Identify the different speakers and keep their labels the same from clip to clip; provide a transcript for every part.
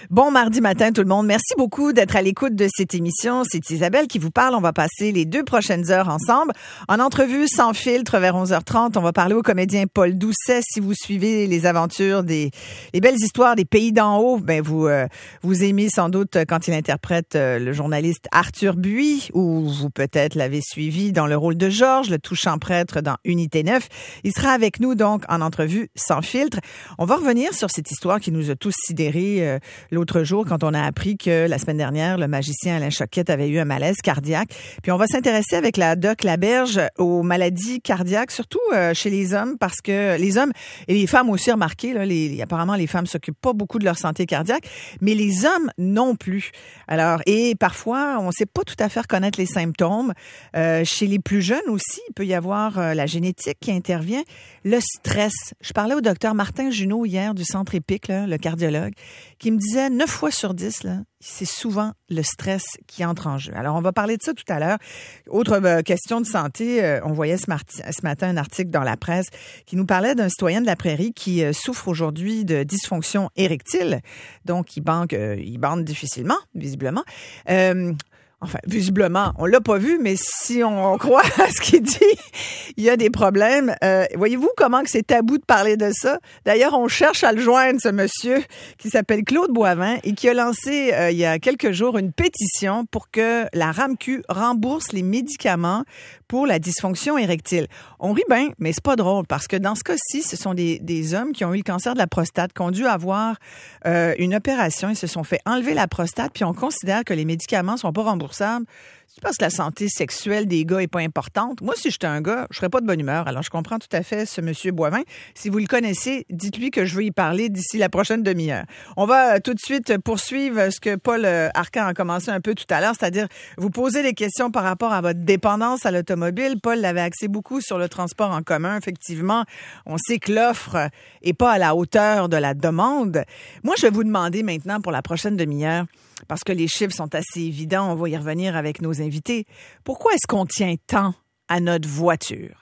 Speaker 1: Bon mardi matin tout le monde. Merci beaucoup d'être à l'écoute de cette émission. C'est Isabelle qui vous parle. On va passer les 2 prochaines heures ensemble. En entrevue sans filtre vers 11h30, on va parler au comédien Paul Doucet. Si vous suivez les aventures les belles histoires des pays d'en haut, vous aimez sans doute quand il interprète le journaliste Arthur Buis, ou vous peut-être l'avez suivi dans le rôle de Georges, le touchant prêtre dans Unité 9. Il sera avec nous donc en entrevue sans filtre. On va revenir sur cette histoire qui nous a tous sidérés l'autre jour quand on a appris que la semaine dernière, le magicien Alain Choquette avait eu un malaise cardiaque. Puis on va s'intéresser avec la doc Laberge aux maladies cardiaques, surtout chez les hommes, parce que les hommes et les femmes aussi, remarquez, là, apparemment les femmes s'occupent pas beaucoup de leur santé cardiaque, mais les hommes non plus. Alors, et parfois, on sait pas tout à fait reconnaître les symptômes. Chez les plus jeunes aussi, il peut y avoir la génétique qui intervient. Le stress. Je parlais au docteur Martin Junot hier du Centre Épique, là, le cardiologue, qui me disait 9 fois sur 10, là, c'est souvent le stress qui entre en jeu. Alors, on va parler de ça tout à l'heure. Autre question de santé, on voyait ce matin un article dans la presse qui nous parlait d'un citoyen de la Prairie qui souffre aujourd'hui de dysfonction érectile. Donc, il bande difficilement, visiblement. Enfin, visiblement, on l'a pas vu, mais si on croit à ce qu'il dit, il y a des problèmes. Voyez-vous comment que c'est tabou de parler de ça? D'ailleurs, on cherche à le joindre, ce monsieur qui s'appelle Claude Boivin et qui a lancé il y a quelques jours une pétition pour que la RAMQ rembourse les médicaments pour la dysfonction érectile. On rit bien, mais c'est pas drôle parce que dans ce cas-ci, ce sont des hommes qui ont eu le cancer de la prostate, qui ont dû avoir une opération. Ils se sont fait enlever la prostate, puis on considère que les médicaments sont pas remboursables. C'est parce que la santé sexuelle des gars est pas importante. Moi, si j'étais un gars, je serais pas de bonne humeur. Alors, je comprends tout à fait ce monsieur Boivin. Si vous le connaissez, dites-lui que je veux y parler d'ici la prochaine demi-heure. On va tout de suite poursuivre ce que Paul Arcan a commencé un peu tout à l'heure, c'est-à-dire vous poser des questions par rapport à votre dépendance à l'automobile. Paul l'avait axé beaucoup sur le transport en commun. Effectivement, on sait que l'offre est pas à la hauteur de la demande. Moi, je vais vous demander maintenant pour la prochaine demi-heure, parce que les chiffres sont assez évidents, on va y revenir avec nos invités. Pourquoi est-ce qu'on tient tant à notre voiture?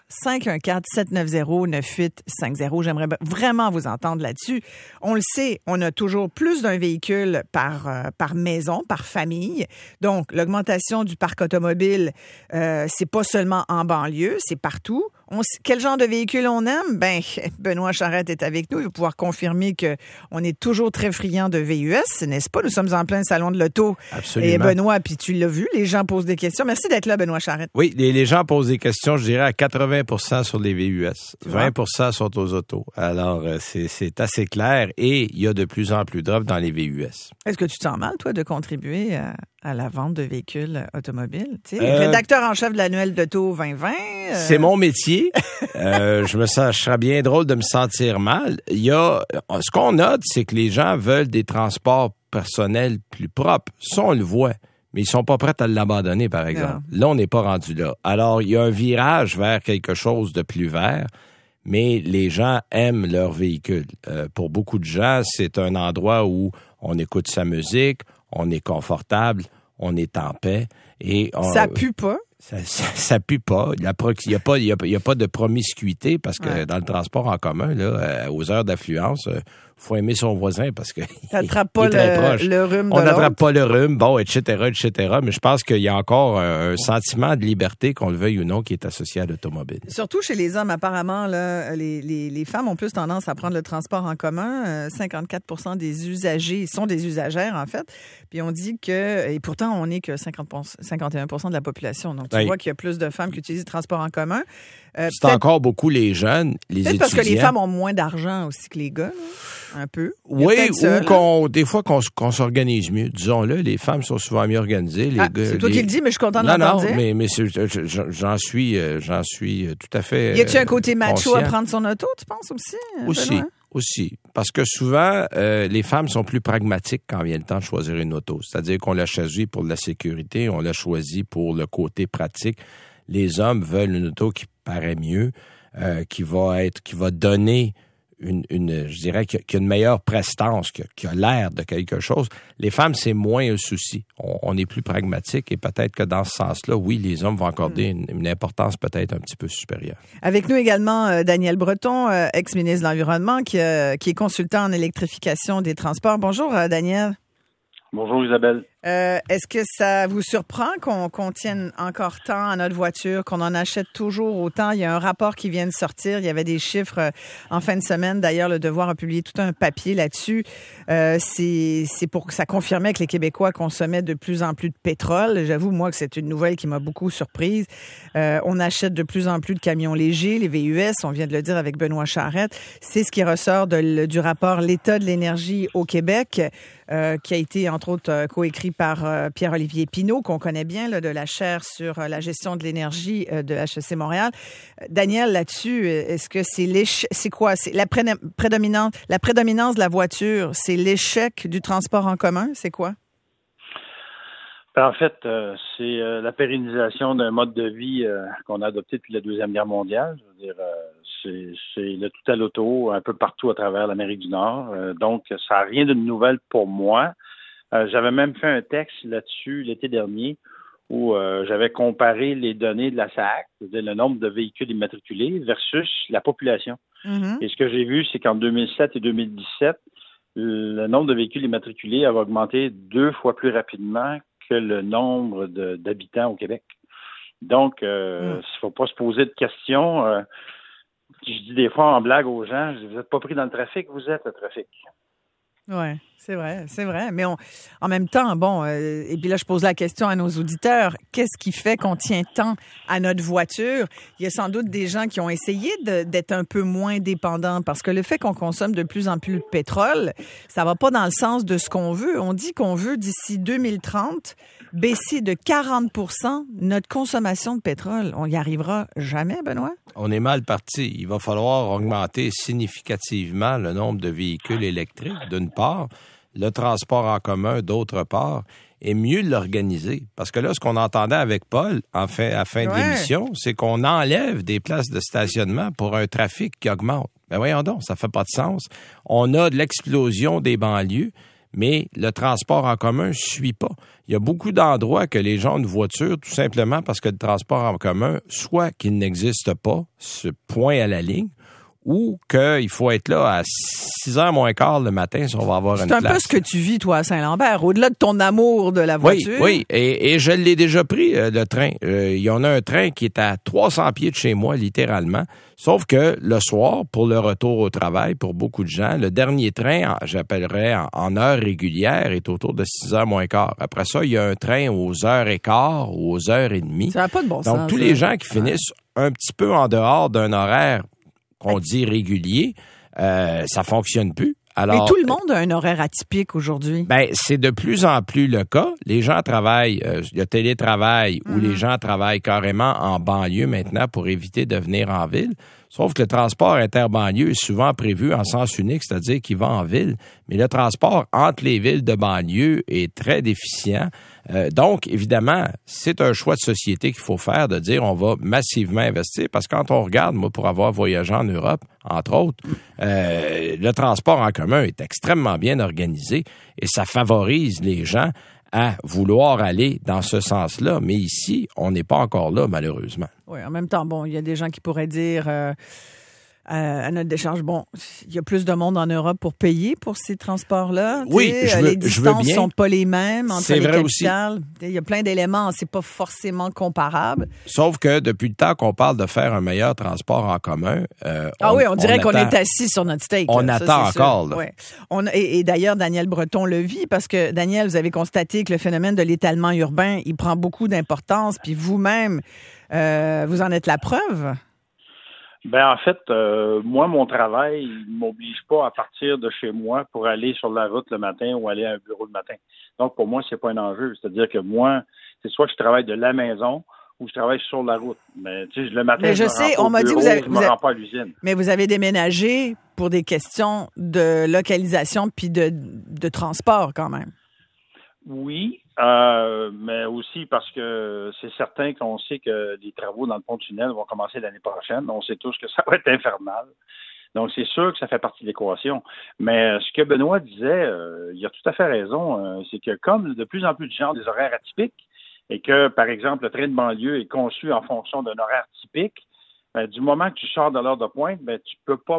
Speaker 1: 514-790-9850. J'aimerais vraiment vous entendre là-dessus. On le sait, on a toujours plus d'un véhicule par maison, par famille. Donc, l'augmentation du parc automobile, c'est pas seulement en banlieue, c'est partout. Quel genre de véhicule on aime? Benoît Charette est avec nous. Il va pouvoir confirmer qu'on est toujours très friand de VUS, n'est-ce pas? Nous sommes en plein salon de l'auto.
Speaker 2: Absolument.
Speaker 1: Et Benoît, puis tu l'as vu, les gens posent des questions. Merci d'être là, Benoît Charette.
Speaker 2: Oui, les gens posent des questions, je dirais, à 80% sur les VUS. 20% sont aux autos. Alors, c'est assez clair et il y a de plus en plus d'offres dans les VUS.
Speaker 1: Est-ce que tu te sens mal, toi, de contribuer à la vente de véhicules automobiles? Tu sais, rédacteur en chef de l'annuel d'Auto 2020.
Speaker 2: C'est mon métier. Je serais bien drôle de me sentir mal. Ce qu'on note, c'est que les gens veulent des transports personnels plus propres. Ça, on le voit. Mais ils sont pas prêts à l'abandonner, par exemple. Là, on n'est pas rendu là. Alors, il y a un virage vers quelque chose de plus vert, mais les gens aiment leur véhicule. Pour beaucoup de gens, c'est un endroit où on écoute sa musique, on est confortable, on est en paix. Et
Speaker 1: ça pue pas?
Speaker 2: Ça pue pas. Il y a pas de promiscuité parce que dans le transport en commun, là, aux heures d'affluence, faut aimer son voisin parce que
Speaker 1: t'attrapes pas le rhume de
Speaker 2: on n'attrape pas le rhume, bon, etc. Mais je pense qu'il y a encore un sentiment de liberté, qu'on le veuille ou non, qui est associé à l'automobile.
Speaker 1: Surtout chez les hommes, apparemment, là, les femmes ont plus tendance à prendre le transport en commun. 54% des usagers sont des usagères, en fait. Puis on dit que, et pourtant, on n'est que 51% de la population. Donc, tu vois qu'il y a plus de femmes qui utilisent le transport en commun.
Speaker 2: C'est encore beaucoup les jeunes, les étudiants.
Speaker 1: Peut-être parce que les femmes ont moins d'argent aussi que les gars, là. Un peu.
Speaker 2: Oui, ou des fois qu'on s'organise mieux. Disons-le, les femmes sont souvent mieux organisées.
Speaker 1: C'est toi qui le dis, mais je suis content de l'entendre dire.
Speaker 2: Mais j'en suis tout à fait
Speaker 1: y a-t-il un côté macho
Speaker 2: conscient.
Speaker 1: à prendre son auto, tu penses aussi?
Speaker 2: Aussi. Parce que souvent, les femmes sont plus pragmatiques quand vient le temps de choisir une auto. C'est-à-dire qu'on l'a choisi pour la sécurité, on l'a choisi pour le côté pratique. Les hommes veulent une auto qui paraît mieux, qui va donner je dirais qu'il y a une meilleure prestance, qui a l'air de quelque chose. Les femmes, c'est moins un souci. On est plus pragmatique et peut-être que dans ce sens-là, oui, les hommes vont accorder une importance peut-être un petit peu supérieure.
Speaker 1: Avec nous également, Daniel Breton, ex-ministre de l'Environnement, qui est consultant en électrification des transports. Bonjour, Daniel.
Speaker 3: Bonjour Isabelle.
Speaker 1: Est-ce que ça vous surprend qu'on tienne encore tant à notre voiture, qu'on en achète toujours autant? Il y a un rapport qui vient de sortir. Il y avait des chiffres en fin de semaine. D'ailleurs, Le Devoir a publié tout un papier là-dessus. C'est pour que ça confirmait que les Québécois consommaient de plus en plus de pétrole. J'avoue, moi, que c'est une nouvelle qui m'a beaucoup surprise. On achète de plus en plus de camions légers, les VUS. On vient de le dire avec Benoît Charette. C'est ce qui ressort du rapport L'État de l'énergie au Québec, qui a été, entre autres, coécrit par Pierre-Olivier Pinault, qu'on connaît bien, là, de la chaire sur la gestion de l'énergie de HEC Montréal. Daniel, là-dessus, est-ce que c'est quoi? C'est la prédominance de la voiture, c'est l'échec du transport en commun? C'est quoi?
Speaker 3: En fait, c'est la pérennisation d'un mode de vie qu'on a adopté depuis la Deuxième Guerre mondiale. Je veux dire, c'est le tout à l'auto un peu partout à travers l'Amérique du Nord. Donc, ça n'a rien de nouvelle pour moi. J'avais même fait un texte là-dessus l'été dernier où j'avais comparé les données de la SAC, c'est-à-dire le nombre de véhicules immatriculés versus la population. Mm-hmm. Et ce que j'ai vu, c'est qu'en 2007 et 2017, le nombre de véhicules immatriculés avait augmenté 2 fois plus rapidement que le nombre d'habitants au Québec. Donc, il ne faut pas se poser de questions. Je dis des fois en blague aux gens, vous n'êtes pas pris dans le trafic, vous êtes le trafic.
Speaker 1: Oui, c'est vrai. Mais en même temps, et puis là, je pose la question à nos auditeurs, qu'est-ce qui fait qu'on tient tant à notre voiture? Il y a sans doute des gens qui ont essayé d'être un peu moins dépendants, parce que le fait qu'on consomme de plus en plus de pétrole, ça va pas dans le sens de ce qu'on veut. On dit qu'on veut, d'ici 2030, baisser de 40% notre consommation de pétrole. On y arrivera jamais, Benoît?
Speaker 2: On est mal parti. Il va falloir augmenter significativement le nombre de véhicules électriques, d'une part, le transport en commun, d'autre part, et mieux l'organiser. Parce que là, ce qu'on entendait avec Paul à fin de l'émission, c'est qu'on enlève des places de stationnement pour un trafic qui augmente. Ben voyons donc, ça fait pas de sens. On a de l'explosion des banlieues, mais le transport en commun ne suit pas. Il y a beaucoup d'endroits que les gens ont une voiture tout simplement parce que le transport en commun, soit qu'il n'existe pas, ce point à la ligne, ou qu'il faut être là à 6h moins quart le matin si on va avoir une place.
Speaker 1: C'est un peu ce que tu vis, toi, à Saint-Lambert, au-delà de ton amour de la voiture.
Speaker 2: Oui, et je l'ai déjà pris, le train. Il y en a un train qui est à 300 pieds de chez moi, littéralement. Sauf que le soir, pour le retour au travail, pour beaucoup de gens, le dernier train, j'appellerais en heure régulière, est autour de 6h moins quart. Après ça, il y a un train aux heures et quart ou aux heures et demie.
Speaker 1: Ça n'a pas de bon sens.
Speaker 2: Donc, tous les gens qui finissent un petit peu en dehors d'un horaire qu'on dit régulier, ça fonctionne plus. Alors,
Speaker 1: mais tout le monde a un horaire atypique aujourd'hui.
Speaker 2: Ben, c'est de plus en plus le cas. Les gens travaillent, il y a télétravail où les gens travaillent carrément en banlieue maintenant pour éviter de venir en ville. Sauf que le transport interbanlieue est souvent prévu en sens unique, c'est-à-dire qu'il va en ville. Mais le transport entre les villes de banlieue est très déficient. Donc, évidemment, c'est un choix de société qu'il faut faire de dire on va massivement investir parce que quand on regarde, moi, pour avoir voyagé en Europe, entre autres, le transport en commun est extrêmement bien organisé et ça favorise les gens à vouloir aller dans ce sens-là. Mais ici, on n'est pas encore là, malheureusement.
Speaker 1: Oui, en même temps, il y a des gens qui pourraient dire à notre décharge, il y a plus de monde en Europe pour payer pour ces transports-là.
Speaker 2: Oui,
Speaker 1: les distances ne sont pas les mêmes entre les capitales.
Speaker 2: Aussi.
Speaker 1: Il y a plein d'éléments, c'est pas forcément comparable.
Speaker 2: Sauf que depuis le temps qu'on parle de faire un meilleur transport en commun,
Speaker 1: on dirait qu'on est assis sur notre steak.
Speaker 2: On attend encore. Là.
Speaker 1: Ouais. Et d'ailleurs, Daniel Breton le vit parce que, Daniel, vous avez constaté que le phénomène de l'étalement urbain, il prend beaucoup d'importance, puis vous-même, vous en êtes la preuve.
Speaker 3: En fait, moi, mon travail ne m'oblige pas à partir de chez moi pour aller sur la route le matin ou aller à un bureau le matin. Donc, pour moi, c'est pas un enjeu. C'est-à-dire que moi, c'est soit que je travaille de la maison ou je travaille sur la route. Mais tu sais, le matin, je me rends pas à l'usine.
Speaker 1: Mais vous avez déménagé pour des questions de localisation puis de transport quand même.
Speaker 3: Oui, mais aussi parce que c'est certain qu'on sait que les travaux dans le pont de tunnel vont commencer l'année prochaine. On sait tous que ça va être infernal. Donc, c'est sûr que ça fait partie de l'équation. Mais ce que Benoît disait, il a tout à fait raison. C'est que comme de plus en plus de gens ont des horaires atypiques et que, par exemple, le train de banlieue est conçu en fonction d'un horaire typique, du moment que tu sors de l'heure de pointe, tu peux pas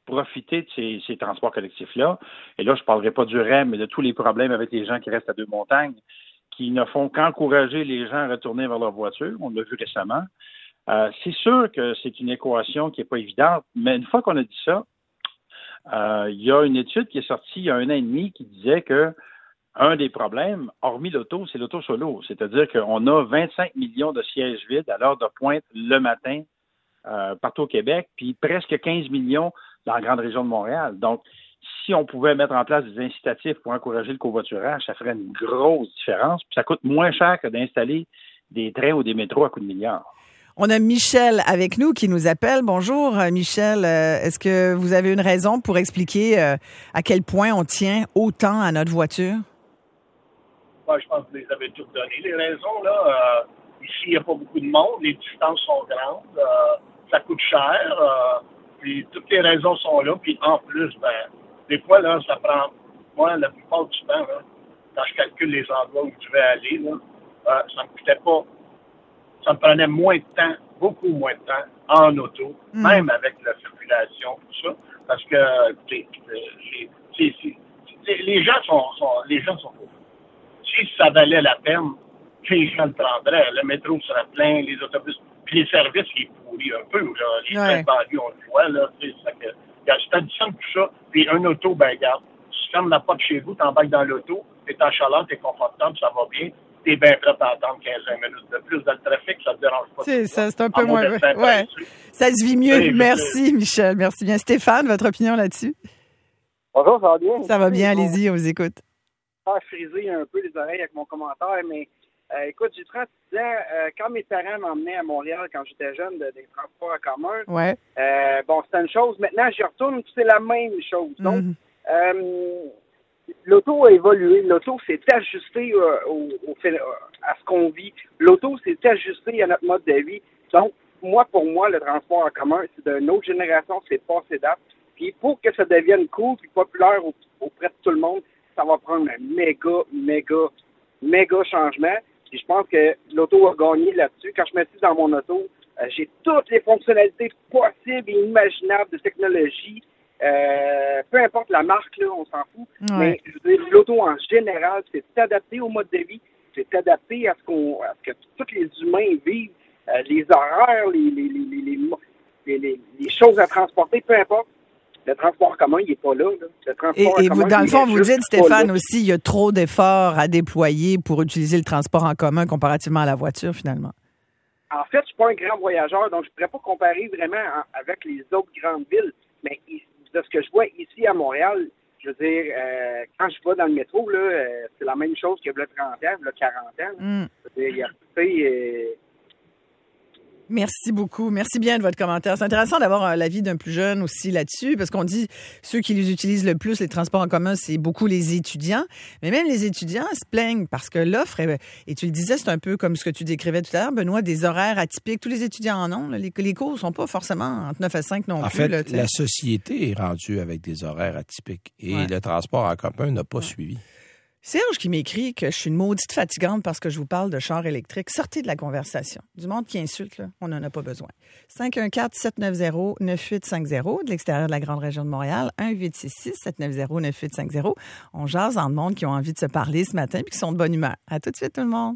Speaker 3: profiter de ces transports collectifs-là. Et là, je ne parlerai pas du REM, mais de tous les problèmes avec les gens qui restent à Deux-Montagnes, qui ne font qu'encourager les gens à retourner vers leur voiture. On l'a vu récemment. C'est sûr que c'est une équation qui n'est pas évidente, mais une fois qu'on a dit ça, il y a une étude qui est sortie il y a 1 an et demi qui disait que un des problèmes, hormis l'auto, c'est l'auto solo. C'est-à-dire qu'on a 25 millions de sièges vides à l'heure de pointe le matin partout au Québec, puis presque 15 millions dans la grande région de Montréal. Donc, si on pouvait mettre en place des incitatifs pour encourager le covoiturage, ça ferait une grosse différence. Puis ça coûte moins cher que d'installer des trains ou des métros à coups de milliards.
Speaker 1: On a Michel avec nous qui nous appelle. Bonjour, Michel. Est-ce que vous avez une raison pour expliquer à quel point on tient autant à notre voiture?
Speaker 4: Je pense que vous les avez toutes données, les raisons. Là. Ici, il n'y a pas beaucoup de monde. Les distances sont grandes. Ça coûte cher. Puis toutes les raisons sont là. Puis en plus, des fois, là, ça prend... Moi, la plupart du temps, là, quand je calcule les endroits où je vais aller, là, ça me coûtait pas... Ça me prenait moins de temps, beaucoup moins de temps, en auto, même avec la circulation, tout ça. Parce que les gens sont pauvres. Si ça valait la peine, les gens le prendraient. Le métro serait plein, les autobus, puis les services, ils pourrissent un peu. Là. Les trains de banlieue, on le voit. Là, je t'additionne tout ça, puis un auto, regarde, tu fermes la porte chez vous, t'embarques dans l'auto, t'es en chaleur, t'es confortable, ça va bien. T'es bien prêt à attendre 15 minutes de plus dans le trafic, ça te dérange pas.
Speaker 1: C'est ça, c'est un peu moins... Ouais. Ça se vit mieux. Oui, merci, Michel. Merci bien. Stéphane, votre opinion là-dessus?
Speaker 5: Bonjour, ça va bien?
Speaker 1: Ça va bien, allez-y, on vous écoute.
Speaker 5: Je vais friser un peu les oreilles avec mon commentaire, mais écoute, j'ai 36 ans. Quand mes parents m'emmenaient à Montréal quand j'étais jeune, des transports en commun, c'était une chose. Maintenant, j'y retourne, c'est la même chose. Donc, l'auto a évolué. L'auto s'est ajustée à ce qu'on vit. L'auto s'est ajustée à notre mode de vie. Donc, pour moi, le transport en commun, c'est d'une autre génération, c'est passé date. Puis pour que ça devienne cool et populaire auprès de tout le monde, ça va prendre un méga changement. Et je pense que l'auto a gagné là-dessus. Quand je m'assieds dans mon auto, j'ai toutes les fonctionnalités possibles et imaginables de technologie. Peu importe la marque, là, on s'en fout. Ouais. Mais je veux dire, l'auto en général, c'est adapté au mode de vie, c'est adapté à ce que tous les humains vivent, les horaires, les choses à transporter, peu importe. Le transport commun, il n'est pas là. Le transport
Speaker 1: et
Speaker 5: commun,
Speaker 1: vous, dans le fond, vous dites, Stéphane, aussi, il y a trop d'efforts à déployer pour utiliser le transport en commun comparativement à la voiture, finalement.
Speaker 5: En fait, je ne suis pas un grand voyageur, donc je ne pourrais pas comparer vraiment avec les autres grandes villes. Mais de ce que je vois ici à Montréal, je veux dire, quand je vais dans le métro, là, c'est la même chose que le 30 ans, le 40 ans. Je veux dire,
Speaker 1: Merci beaucoup. Merci bien de votre commentaire. C'est intéressant d'avoir l'avis d'un plus jeune aussi là-dessus, parce qu'on dit ceux qui les utilisent le plus, les transports en commun, c'est beaucoup les étudiants. Mais même les étudiants se plaignent parce que l'offre, et tu le disais, c'est un peu comme ce que tu décrivais tout à l'heure, Benoît, des horaires atypiques. Tous les étudiants en ont. Là. Les cours ne sont pas forcément entre 9 à 5 non plus.
Speaker 2: En fait,
Speaker 1: là,
Speaker 2: la société est rendue avec des horaires atypiques et le transport en commun n'a pas suivi.
Speaker 1: Serge qui m'écrit que je suis une maudite fatigante parce que je vous parle de chars électriques. Sortez de la conversation. Du monde qui insulte, là, on n'en a pas besoin. 514-790-9850 de l'extérieur de la grande région de Montréal. 1-866-790-9850. On jase en monde qui ont envie de se parler ce matin et qui sont de bonne humeur. À tout de suite, tout le monde.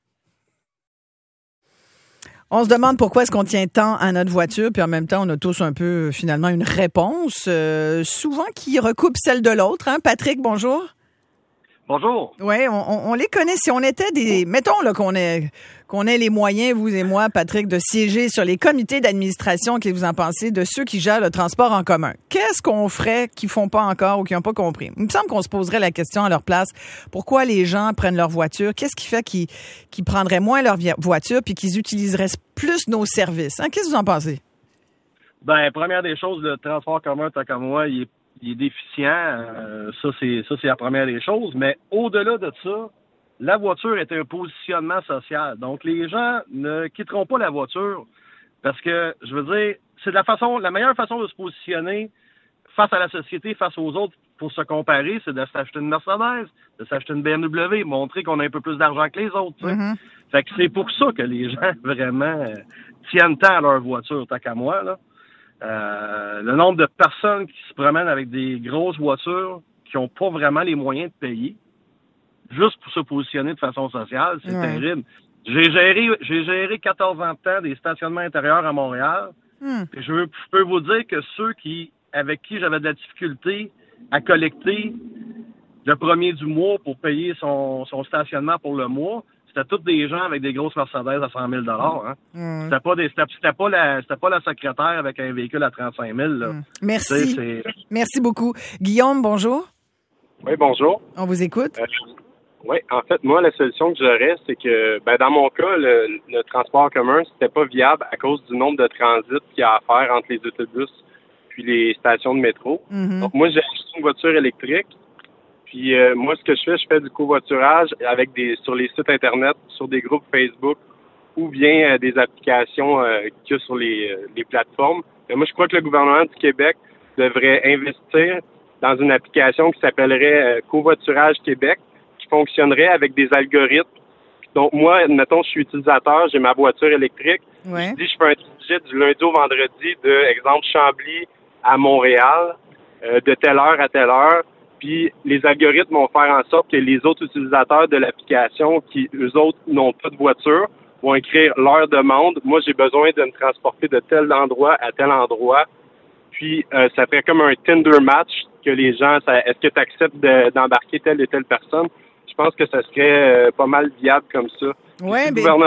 Speaker 1: On se demande pourquoi est-ce qu'on tient tant à notre voiture, puis en même temps, on a tous un peu, finalement, une réponse, souvent qui recoupe celle de l'autre. Hein? Patrick, bonjour.
Speaker 6: Bonjour.
Speaker 1: Oui, on les connaît. Si on était mettons là qu'on ait les moyens, vous et moi, Patrick, de siéger sur les comités d'administration, qu'est-ce que vous en pensez, de ceux qui gèrent le transport en commun. Qu'est-ce qu'on ferait qu'ils font pas encore ou qui n'ont pas compris? Il me semble qu'on se poserait la question à leur place. Pourquoi les gens prennent leur voiture? Qu'est-ce qui fait qu'ils prendraient moins leur voiture puis qu'ils utiliseraient plus nos services? Hein? Qu'est-ce que vous en pensez?
Speaker 6: Ben, première des choses, le transport commun, tant qu'à moi, il est déficient. Ça, c'est la première des choses. Mais au-delà de ça, la voiture est un positionnement social. Donc, les gens ne quitteront pas la voiture parce que, je veux dire, c'est la meilleure façon de se positionner face à la société, face aux autres, pour se comparer, c'est de s'acheter une Mercedes, de s'acheter une BMW, montrer qu'on a un peu plus d'argent que les autres. Tu sais. Mm-hmm. Fait que c'est pour ça que les gens, vraiment, tiennent tant à leur voiture, tant qu'à moi, là. Le nombre de personnes qui se promènent avec des grosses voitures qui n'ont pas vraiment les moyens de payer, juste pour se positionner de façon sociale, c'est terrible. J'ai géré 14 ans de temps des stationnements intérieurs à Montréal. Et je peux vous dire que ceux avec qui j'avais de la difficulté à collecter le premier du mois pour payer son stationnement pour le mois, c'était tous des gens avec des grosses Mercedes à 100 000 $. C'était pas la secrétaire avec un véhicule à 35 000 là.
Speaker 1: Merci. Merci beaucoup. Guillaume, bonjour.
Speaker 7: Oui, bonjour.
Speaker 1: On vous écoute.
Speaker 7: Oui, en fait, moi, la solution que j'aurais, c'est que, dans mon cas, le transport en commun, c'était pas viable à cause du nombre de transits qu'il y a à faire entre les autobus puis les stations de métro. Donc, moi, j'ai acheté une voiture électrique. Puis, moi, ce que je fais du covoiturage sur les sites Internet, sur des groupes Facebook ou bien des applications qu'il y a sur les plateformes. Mais moi, je crois que le gouvernement du Québec devrait investir dans une application qui s'appellerait Covoiturage Québec, qui fonctionnerait avec des algorithmes. Donc, moi, admettons, je suis utilisateur, j'ai ma voiture électrique.
Speaker 1: Ouais.
Speaker 7: Je fais un trajet du lundi au vendredi de, exemple, Chambly à Montréal, de telle heure à telle heure. Puis, les algorithmes vont faire en sorte que les autres utilisateurs de l'application, qui, eux autres, n'ont pas de voiture, vont écrire leur demande. Moi, j'ai besoin de me transporter de tel endroit à tel endroit. Puis, ça ferait comme un Tinder match que les gens, est-ce que tu acceptes d'embarquer telle et telle personne? Je pense que ça serait pas mal viable comme ça.
Speaker 1: Oui,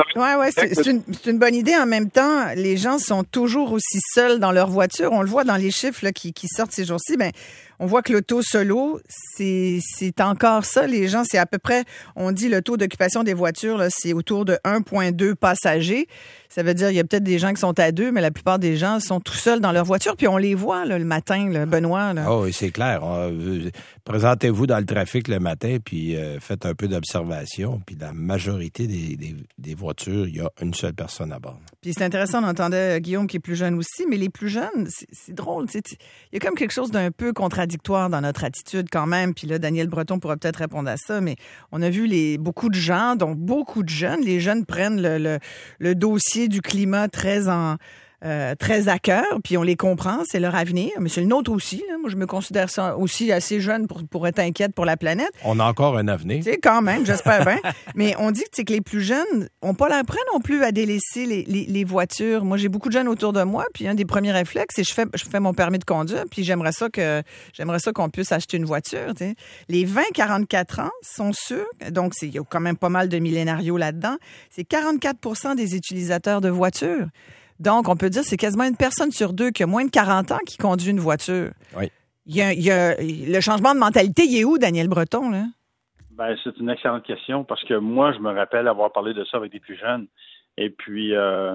Speaker 1: c'est une bonne idée. En même temps, les gens sont toujours aussi seuls dans leur voiture. On le voit dans les chiffres là, qui sortent ces jours-ci. On voit que le taux solo, c'est encore ça. Les gens, c'est à peu près, on dit le taux d'occupation des voitures, là, c'est autour de 1,2 passagers. Ça veut dire il y a peut-être des gens qui sont à 2, mais la plupart des gens sont tout seuls dans leur voiture. Puis on les voit là, le matin, là, Benoît. Là.
Speaker 2: Oh, oui, c'est clair. Présentez-vous dans le trafic le matin, puis faites un peu d'observation. Puis la majorité des voitures, il y a une seule personne à bord.
Speaker 1: Puis c'est intéressant, on entendait Guillaume qui est plus jeune aussi, mais les plus jeunes, c'est drôle. Il y a comme quelque chose d'un peu contradictoire dans notre attitude quand même. Puis là, Daniel Breton pourra peut-être répondre à ça, mais on a vu beaucoup de gens, donc beaucoup de jeunes. Les jeunes prennent le dossier du climat très à cœur, puis on les comprend, c'est leur avenir, mais c'est le nôtre aussi. Là. Moi, je me considère ça aussi assez jeune pour être inquiète pour la planète.
Speaker 2: On a encore un avenir.
Speaker 1: Tu sais, quand même, j'espère bien. Mais on dit que les plus jeunes n'ont pas l'air prêts non plus à délaisser les voitures. Moi, j'ai beaucoup de jeunes autour de moi, puis un des premiers réflexes, c'est je fais mon permis de conduire, puis j'aimerais ça qu'on puisse acheter une voiture. Tu sais. Les 20-44 ans sont sûrs, donc il y a quand même pas mal de millénarios là-dedans, c'est 44% des utilisateurs de voitures. Donc, on peut dire que c'est quasiment une personne sur deux qui a moins de 40 ans qui conduit une voiture.
Speaker 2: Oui.
Speaker 1: Il y a le changement de mentalité, il est où, Daniel Breton, là?
Speaker 3: C'est une excellente question parce que moi, je me rappelle avoir parlé de ça avec des plus jeunes. Et puis,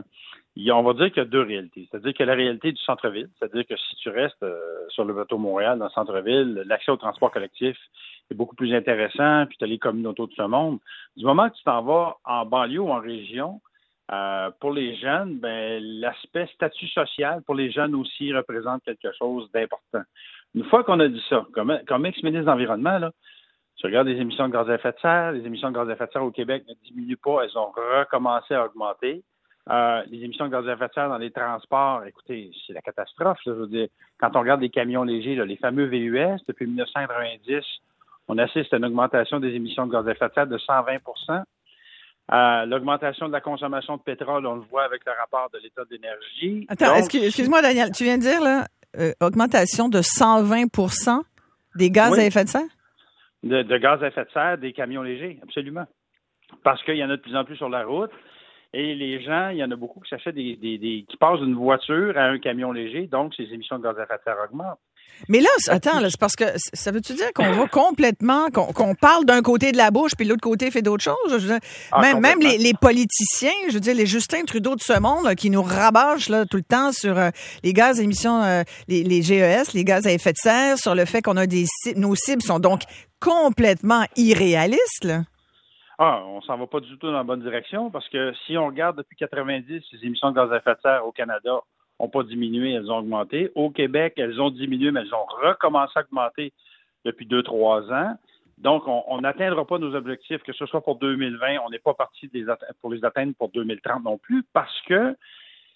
Speaker 3: on va dire qu'il y a deux réalités. C'est-à-dire que la réalité du centre-ville, c'est-à-dire que si tu restes sur le bateau Montréal, dans le centre-ville, l'accès au transport collectif est beaucoup plus intéressant, puis tu as les communautés de ce monde. Du moment que tu t'en vas en banlieue ou en région, pour les jeunes, l'aspect statut social pour les jeunes aussi représente quelque chose d'important. Une fois qu'on a dit ça, comme ex-ministre de l'Environnement, là, tu regardes les émissions de gaz à effet de serre, les émissions de gaz à effet de serre au Québec ne diminuent pas, elles ont recommencé à augmenter. Les émissions de gaz à effet de serre dans les transports, écoutez, c'est la catastrophe. Là, je veux dire, quand on regarde les camions légers, là, les fameux VUS, depuis 1990, on assiste à une augmentation des émissions de gaz à effet de serre de 120%. L'augmentation de la consommation de pétrole, on le voit avec le rapport de l'État d'énergie.
Speaker 1: Attends, excuse-moi, Daniel, tu viens de dire, là, augmentation de 120% des gaz à effet de serre?
Speaker 3: De gaz à effet de serre des camions légers, absolument. Parce qu'il y en a de plus en plus sur la route. Et les gens, il y en a beaucoup qui s'achètent qui passent d'une voiture à un camion léger, donc ces émissions de gaz à effet de serre augmentent.
Speaker 1: Mais là, attends, là, c'est parce que ça veut-tu dire qu'on va complètement, qu'on parle d'un côté de la bouche puis de l'autre côté fait d'autres choses? Je veux dire, même les politiciens, je veux dire, les Justin Trudeau de ce monde là, qui nous rabâchent là, tout le temps sur les gaz à émissions, les GES, les gaz à effet de serre, sur le fait qu'on a nos cibles sont donc complètement irréalistes, là.
Speaker 3: On s'en va pas du tout dans la bonne direction parce que si on regarde depuis 90, les émissions de gaz à effet de serre au Canada n'ont pas diminué, elles ont augmenté. Au Québec, elles ont diminué, mais elles ont recommencé à augmenter depuis 2-3 ans. Donc, on n'atteindra pas nos objectifs, que ce soit pour 2020, on n'est pas parti pour les atteindre pour 2030 non plus, parce que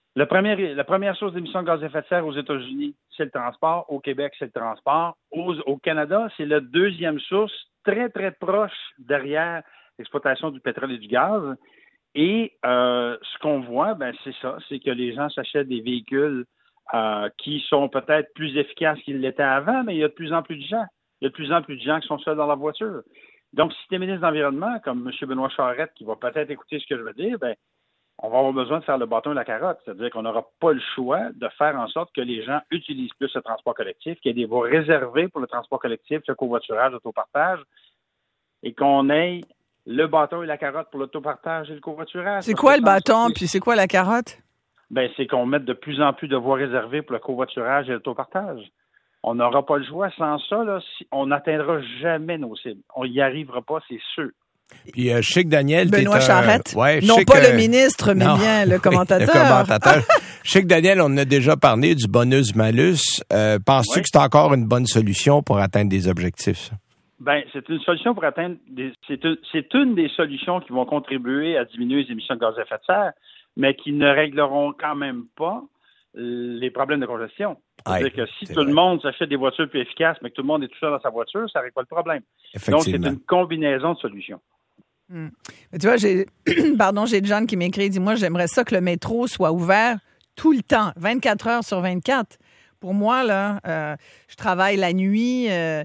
Speaker 3: La première source d'émissions de gaz à effet de serre aux États-Unis, c'est le transport. Au Québec, c'est le transport. Au Canada, c'est la deuxième source, très, très proche derrière l'exploitation du pétrole et du gaz. Et ce qu'on voit, c'est ça, c'est que les gens s'achètent des véhicules qui sont peut-être plus efficaces qu'ils l'étaient avant, mais il y a de plus en plus de gens. Il y a de plus en plus de gens qui sont seuls dans la voiture. Donc, si tu es ministre de l'Environnement, comme M. Benoît Charette, qui va peut-être écouter ce que je veux dire, on va avoir besoin de faire le bâton et la carotte. C'est-à-dire qu'on n'aura pas le choix de faire en sorte que les gens utilisent plus le transport collectif, qu'il y ait des voies réservées pour le transport collectif, le covoiturage, l'autopartage, et qu'on ait le bâton et la carotte pour l'autopartage et le covoiturage.
Speaker 1: C'est quoi le bâton, puis c'est quoi la carotte?
Speaker 3: C'est qu'on mette de plus en plus de voies réservées pour le covoiturage et l'autopartage. On n'aura pas le choix. Sans ça, là, on n'atteindra jamais nos cibles. On n'y arrivera pas, c'est sûr.
Speaker 2: Puis je sais que Daniel...
Speaker 1: Benoît Charette.
Speaker 2: Ouais,
Speaker 1: non pas le ministre, mais bien le commentateur.
Speaker 2: Le commentateur. Je sais que Daniel, on en a déjà parlé du bonus-malus. Penses-tu que c'est encore une bonne solution pour atteindre des objectifs?
Speaker 3: C'est une solution pour atteindre... C'est une des solutions qui vont contribuer à diminuer les émissions de gaz à effet de serre, mais qui ne régleront quand même pas les problèmes de congestion. C'est-à-dire que si tout le monde s'achète des voitures plus efficaces, mais que tout le monde est tout seul dans sa voiture, ça ne règle pas le problème. Donc, c'est une combinaison de solutions.
Speaker 1: Mais tu vois, j'ai John qui m'écrit, dit, moi, j'aimerais ça que le métro soit ouvert tout le temps, 24 heures sur 24. Pour moi, là, je travaille la nuit,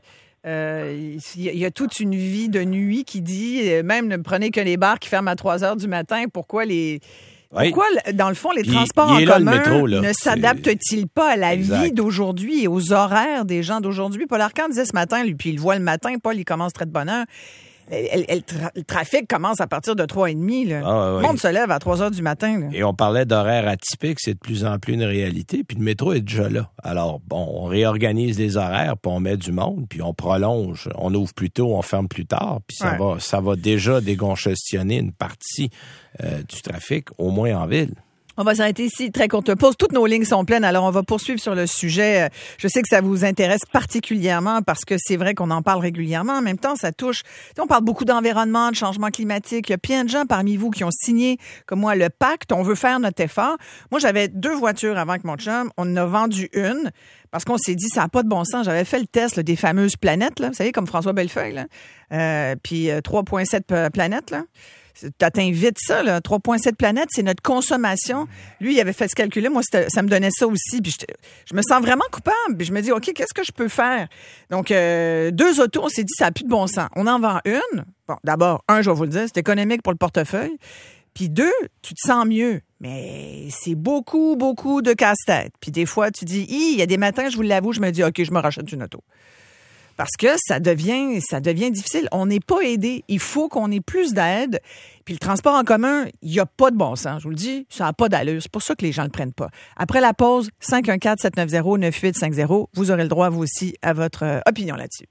Speaker 1: il y a toute une vie de nuit qui dit, même ne prenez que les bars qui ferment à 3 heures du matin, pourquoi, dans le fond, les transports en commun ne s'adaptent-ils pas à la vie d'aujourd'hui et aux horaires des gens d'aujourd'hui? Paul Arcand disait ce matin, lui, puis il le voit le matin, Paul, il commence très de bonne heure. Le trafic commence à partir de 3h30. Le monde se lève à 3h du matin. Là.
Speaker 2: Et on parlait d'horaires atypiques, c'est de plus en plus une réalité. Puis le métro est déjà là. Alors, on réorganise les horaires, puis on met du monde, puis on prolonge. On ouvre plus tôt, on ferme plus tard. Puis ça va déjà décongestionner une partie du trafic, au moins en ville.
Speaker 1: On va s'arrêter ici. Très courte pause. Toutes nos lignes sont pleines. Alors, on va poursuivre sur le sujet. Je sais que ça vous intéresse particulièrement parce que c'est vrai qu'on en parle régulièrement. En même temps, ça touche... On parle beaucoup d'environnement, de changement climatique. Il y a plein de gens parmi vous qui ont signé, comme moi, le pacte. On veut faire notre effort. Moi, j'avais 2 voitures avant que mon chum. On en a vendu une parce qu'on s'est dit, ça n'a pas de bon sens. J'avais fait le test des fameuses planètes, là. Vous savez, comme François Bellefeuille, là. Puis 3,7 planètes, là. T'atteins vite ça, là. 3,7 planètes, c'est notre consommation. Lui, il avait fait ce calcul-là. Moi, ça me donnait ça aussi. Puis je me sens vraiment coupable. Puis je me dis, OK, qu'est-ce que je peux faire? Donc, 2 autos, on s'est dit, ça n'a plus de bon sens. On en vend une. Bon, d'abord, 1, je vais vous le dire, c'est économique pour le portefeuille. Puis 2, tu te sens mieux. Mais c'est beaucoup, beaucoup de casse-tête. Puis des fois, tu dis, il y a des matins, je vous l'avoue, je me dis, OK, je me rachète une auto. Parce que ça devient difficile. On n'est pas aidé. Il faut qu'on ait plus d'aide. Puis le transport en commun, il n'y a pas de bon sens. Je vous le dis, ça n'a pas d'allure. C'est pour ça que les gens ne le prennent pas. Après la pause, 514-790-9850, vous aurez le droit, vous aussi, à votre opinion là-dessus.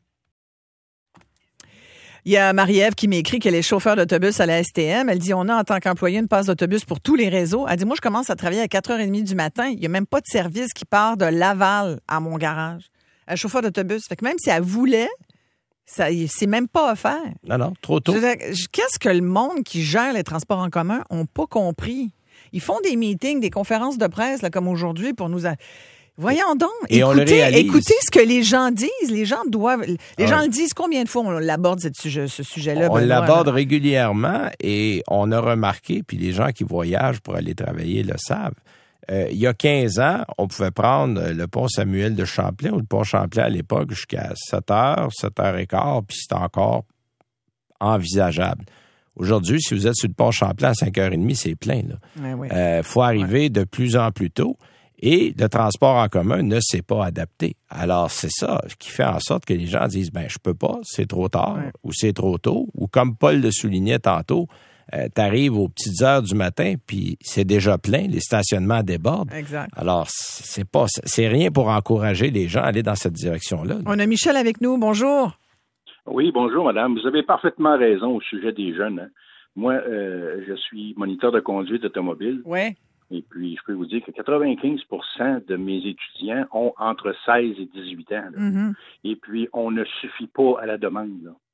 Speaker 1: Il y a Marie-Ève qui m'écrit qu'elle est chauffeur d'autobus à la STM. Elle dit, on a en tant qu'employé une passe d'autobus pour tous les réseaux. Elle dit, moi, je commence à travailler à 4h30 du matin. Il n'y a même pas de service qui part de Laval à mon garage. Un chauffeur d'autobus. Fait que même si elle voulait, c'est même pas offert.
Speaker 2: Non, trop tôt.
Speaker 1: Qu'est-ce que le monde qui gère les transports en commun n'a pas compris? Ils font des meetings, des conférences de presse, là, comme aujourd'hui, pour nous... Voyons donc.
Speaker 2: Et
Speaker 1: écoutez ce que les gens disent. Les gens doivent... Les gens le disent. Combien de fois on l'aborde, ce sujet-là?
Speaker 2: On l'aborde régulièrement et on a remarqué, puis les gens qui voyagent pour aller travailler le savent, il y a 15 ans, on pouvait prendre le pont Samuel de Champlain ou le pont Champlain à l'époque jusqu'à 7h, 7h15, puis c'était encore envisageable. Aujourd'hui, si vous êtes sur le pont Champlain à 5h30, c'est plein. Il faut arriver de plus en plus tôt et le transport en commun ne s'est pas adapté. Alors, c'est ça qui fait en sorte que les gens disent, je peux pas, c'est trop tard ou c'est trop tôt. Ou comme Paul le soulignait tantôt, t'arrives aux petites heures du matin, puis c'est déjà plein, les stationnements débordent.
Speaker 1: Exact.
Speaker 2: Alors, c'est rien pour encourager les gens à aller dans cette direction-là.
Speaker 1: On a Michel avec nous. Bonjour.
Speaker 8: Oui, bonjour, madame. Vous avez parfaitement raison au sujet des jeunes. Hein. Moi, je suis moniteur de conduite automobile.
Speaker 1: Oui.
Speaker 8: Et puis, je peux vous dire que 95% de mes étudiants ont entre 16 et 18 ans. Là. Mm-hmm. Et puis, on ne suffit pas à la demande. Là.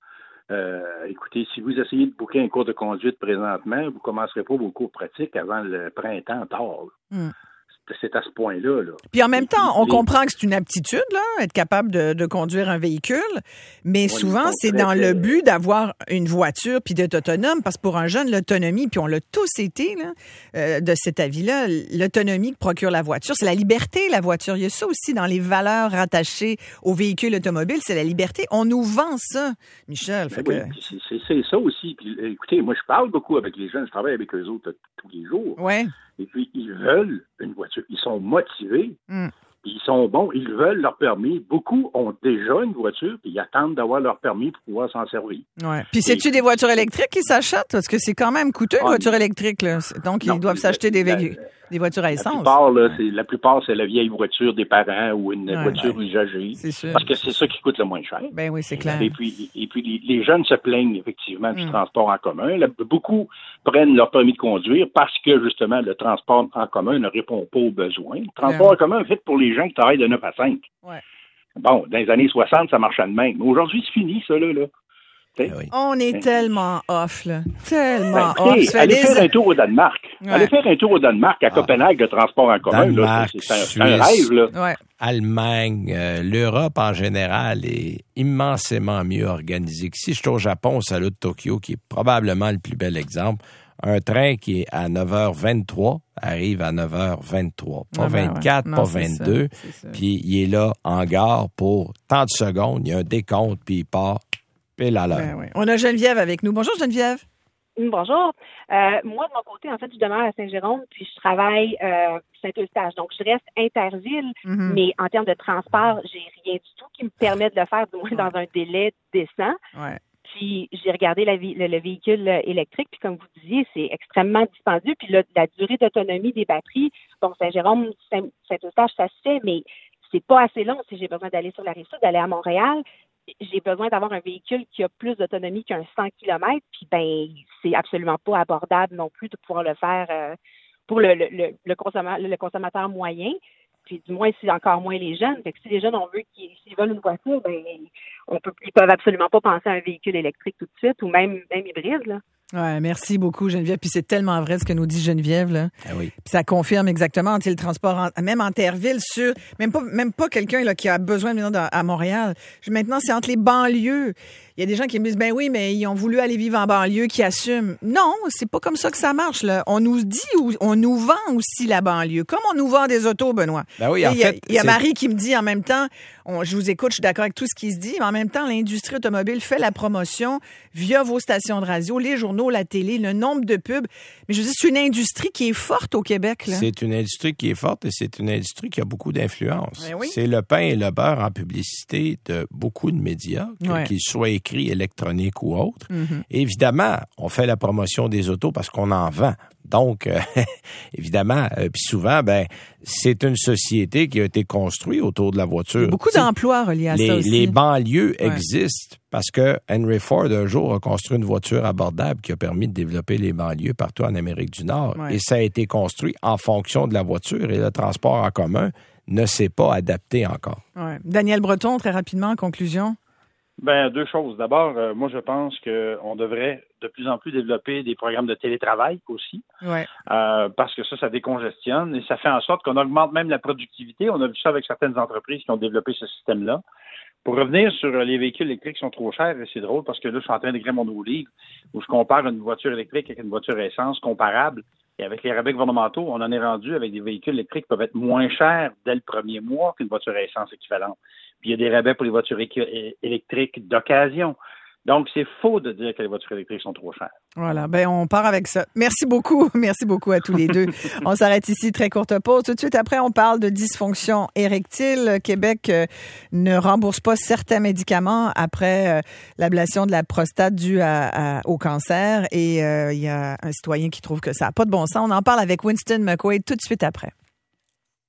Speaker 8: Écoutez, si vous essayez de booker un cours de conduite présentement, vous ne commencerez pas vos cours pratiques avant le printemps tard. C'est à ce point-là. Là.
Speaker 1: Puis en même temps, on comprend que c'est une aptitude, là, être capable de conduire un véhicule, mais souvent, c'est dans le but d'avoir une voiture puis d'être autonome, parce que pour un jeune, l'autonomie, puis on l'a tous été là, de cet avis-là, l'autonomie que procure la voiture, c'est la liberté, la voiture. Il y a ça aussi dans les valeurs rattachées au véhicule automobile, c'est la liberté. On nous vend ça, Michel.
Speaker 8: C'est ça aussi. Puis, écoutez, moi, je parle beaucoup avec les jeunes, je travaille avec eux autres tous les jours.
Speaker 1: Ouais.
Speaker 8: Et puis, ils veulent une voiture. Ils sont motivés. Ils sont bons. Ils veulent leur permis. Beaucoup ont déjà une voiture, puis ils attendent d'avoir leur permis pour pouvoir s'en servir. Ouais.
Speaker 1: Puis, c'est-tu des voitures électriques qui s'achètent? Parce que c'est quand même coûteux, une voiture électrique. Là. Donc, ils doivent s'acheter des voitures à essence.
Speaker 8: La plupart, c'est la vieille voiture des parents ou une voiture usagée.
Speaker 1: C'est sûr.
Speaker 8: Parce que c'est ça qui coûte le moins cher.
Speaker 1: Ben oui, c'est clair.
Speaker 8: Et puis les jeunes se plaignent effectivement du transport en commun. Beaucoup prennent leur permis de conduire parce que, justement, le transport en commun ne répond pas aux besoins. Le transport en commun est fait pour les gens qui travaillent de 9 à 5.
Speaker 1: Ouais.
Speaker 8: Bon, dans les années 60, ça marchait de même. Mais aujourd'hui, c'est fini, ça, là.
Speaker 1: On est tellement off, là. Tellement off.
Speaker 8: Allez faire un tour au Danemark. Allez faire un tour au Danemark, à Copenhague, le transport en commun.
Speaker 2: Danemark,
Speaker 8: là, c'est un rêve, là.
Speaker 1: Ouais.
Speaker 2: Allemagne, l'Europe en général est immensément mieux organisée qu'ici. Je suis au Japon, au Salon de Tokyo, qui est probablement le plus bel exemple. Un train qui est à 9h23 arrive à 9h23. Pas 24, non, pas 22. Puis il est là en gare pour tant de secondes. Il y a un décompte, puis il part pile à l'heure.
Speaker 1: Ouais. On a Geneviève avec nous. Bonjour, Geneviève.
Speaker 9: Bonjour. Moi, de mon côté, en fait, je demeure à Saint-Jérôme, puis je travaille Saint-Eustache. Donc, je reste interville, mais en termes de transport, j'ai rien du tout qui me permet de le faire, du moins dans un délai décent.
Speaker 1: Ouais. Puis,
Speaker 9: j'ai regardé le véhicule électrique, puis comme vous disiez, c'est extrêmement dispendieux. Puis la durée d'autonomie des batteries, bon, Saint-Jérôme, Saint-Eustache, ça se fait, mais c'est pas assez long si j'ai besoin d'aller sur la Rive-Sud, d'aller à Montréal. J'ai besoin d'avoir un véhicule qui a plus d'autonomie qu'un 100 km, puis ben c'est absolument pas abordable non plus de pouvoir le faire pour le consommateur moyen. Puis du moins, c'est encore moins les jeunes. Fait que si les jeunes, s'ils veulent une voiture, ben ils peuvent absolument pas penser à un véhicule électrique tout de suite, ou même hybride, là.
Speaker 1: Ouais, merci beaucoup, Geneviève. Puis c'est tellement vrai ce que nous dit Geneviève, là.
Speaker 2: Ah oui.
Speaker 1: Puis ça confirme exactement, le transport, même en Terreville, même pas quelqu'un là qui a besoin de venir à Montréal. Maintenant, c'est entre les banlieues. Il y a des gens qui me disent, ben oui, mais ils ont voulu aller vivre en banlieue, qui assument. Non, c'est pas comme ça que ça marche, là. On nous dit, on nous vend aussi la banlieue, comme on nous vend des autos, Benoît.
Speaker 2: Ben oui, en fait.
Speaker 1: Il y a Marie qui me dit en même temps, je vous écoute, je suis d'accord avec tout ce qui se dit, mais en même temps, l'industrie automobile fait la promotion via vos stations de radio, les journaux, la télé, le nombre de pubs. Mais je veux dire, c'est une industrie qui est forte au Québec, là.
Speaker 2: C'est une industrie qui est forte et c'est une industrie qui a beaucoup d'influence.
Speaker 1: Ben oui.
Speaker 2: C'est le pain et le beurre en publicité de beaucoup de médias, qu'ils soient écrits, électroniques ou autres. Évidemment, on fait la promotion des autos parce qu'on en vend. Donc, évidemment, puis souvent, c'est une société qui a été construite autour de la voiture.
Speaker 1: Beaucoup d'emplois reliés à ça aussi.
Speaker 2: Les banlieues existent parce que Henry Ford, un jour, a construit une voiture abordable qui a permis de développer les banlieues partout en Amérique du Nord. Ouais. Et ça a été construit en fonction de la voiture et le transport en commun ne s'est pas adapté encore.
Speaker 1: Ouais. Daniel Breton, très rapidement, en conclusion.
Speaker 3: Deux choses. D'abord, moi, je pense qu'on devrait de plus en plus développer des programmes de télétravail aussi, parce que ça décongestionne et ça fait en sorte qu'on augmente même la productivité. On a vu ça avec certaines entreprises qui ont développé ce système-là. Pour revenir sur les véhicules électriques qui sont trop chers, et c'est drôle parce que là, je suis en train d'écrire mon nouveau livre où je compare une voiture électrique avec une voiture à essence comparable. Et avec les rabais gouvernementaux, on en est rendu avec des véhicules électriques qui peuvent être moins chers dès le premier mois qu'une voiture à essence équivalente. Puis il y a des rabais pour les voitures électriques d'occasion. Donc, c'est faux de dire que les voitures électriques sont trop chères.
Speaker 1: Voilà, on part avec ça. Merci beaucoup. Merci beaucoup à tous les deux. On s'arrête ici, très courte pause. Tout de suite après, on parle de dysfonction érectile. Québec ne rembourse pas certains médicaments après l'ablation de la prostate due au cancer. Et il y a un citoyen qui trouve que ça n'a pas de bon sens. On en parle avec Winston McQuaid tout de suite après.